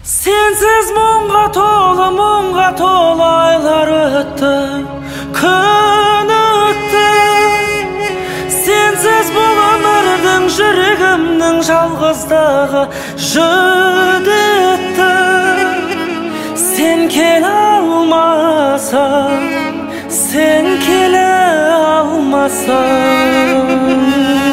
Sensiz мұңға толы айлар өтті, күн өтті. Сенсіз бұл өмірдің жүрегімнің жалғыздығы жүдетті. Сен келе алмасаң, сен келе алмасаң.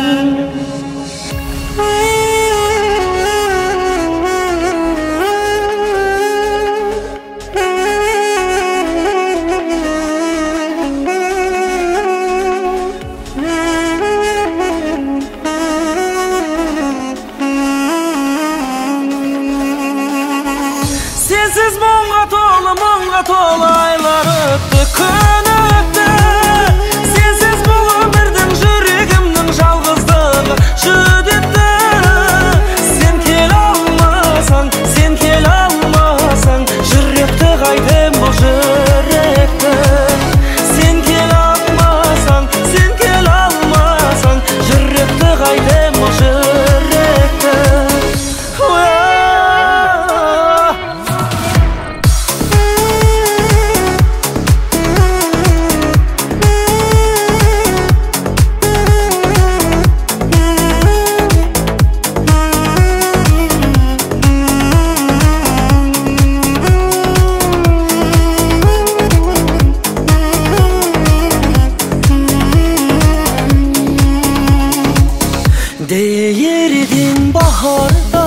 Sensiz мұңға толы айлар өтті, күн өтті. Сенсіз бұл өмірдің жүрегімнің жалғыздығы жүдетті. Сен келе алмасаң, сен келе алмасаң, жүректі қайтем бұл жүректі. Сен келе алмасаң, сен келе алмасаң, жүректі қайтем бұл жүректі. Değirdim baharda,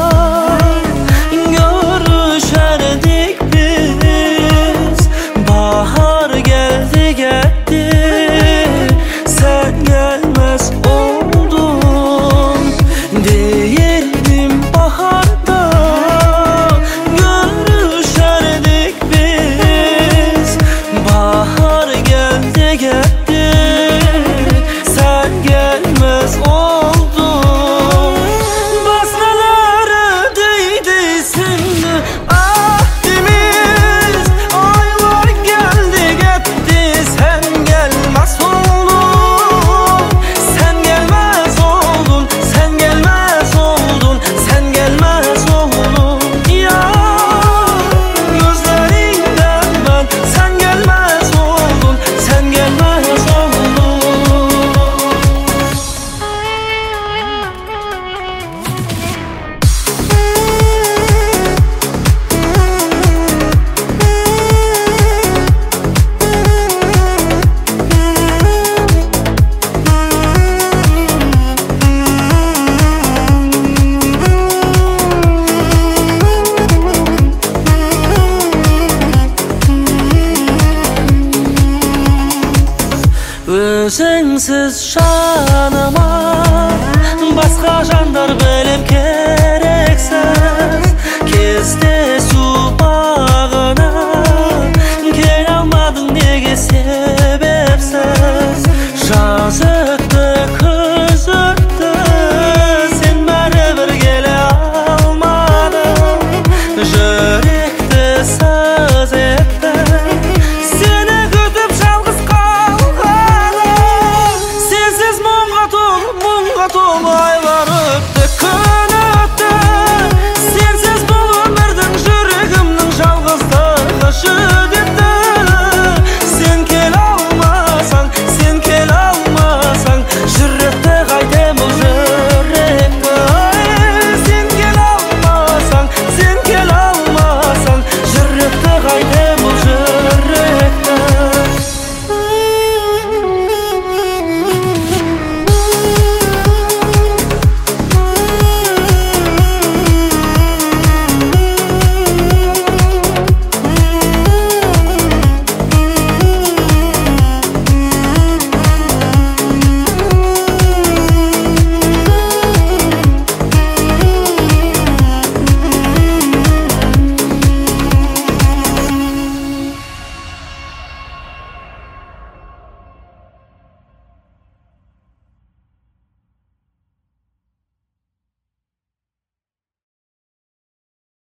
görüşerdik biz. Bahar geldi gitti, sen gelmez oldun. Değirdim baharda, görüşerdik biz. Bahar geldi gitti, sen gelmez oldun. Özüngsüz жаныма басқа жандар